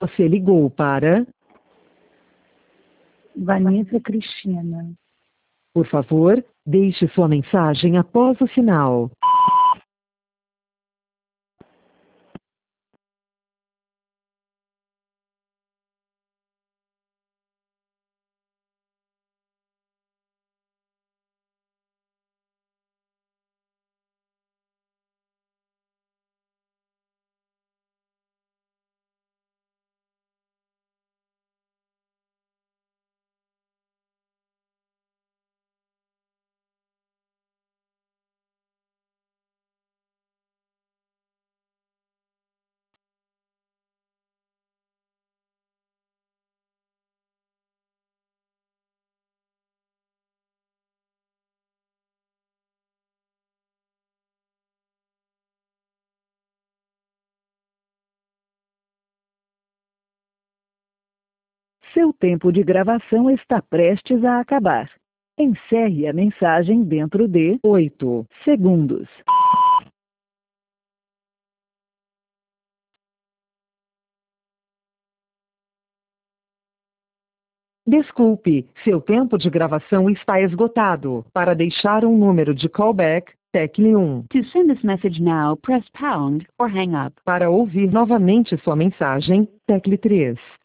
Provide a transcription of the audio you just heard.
Você ligou para... Vanessa Cristina. Por favor, deixe sua mensagem após o sinal. Seu tempo de gravação está prestes a acabar. Encerre a mensagem dentro de 8 segundos. Desculpe, seu tempo de gravação está esgotado. Para deixar um número de callback, tecle 1. To send this message now, press pound or hang up. Para ouvir novamente sua mensagem, tecle 3.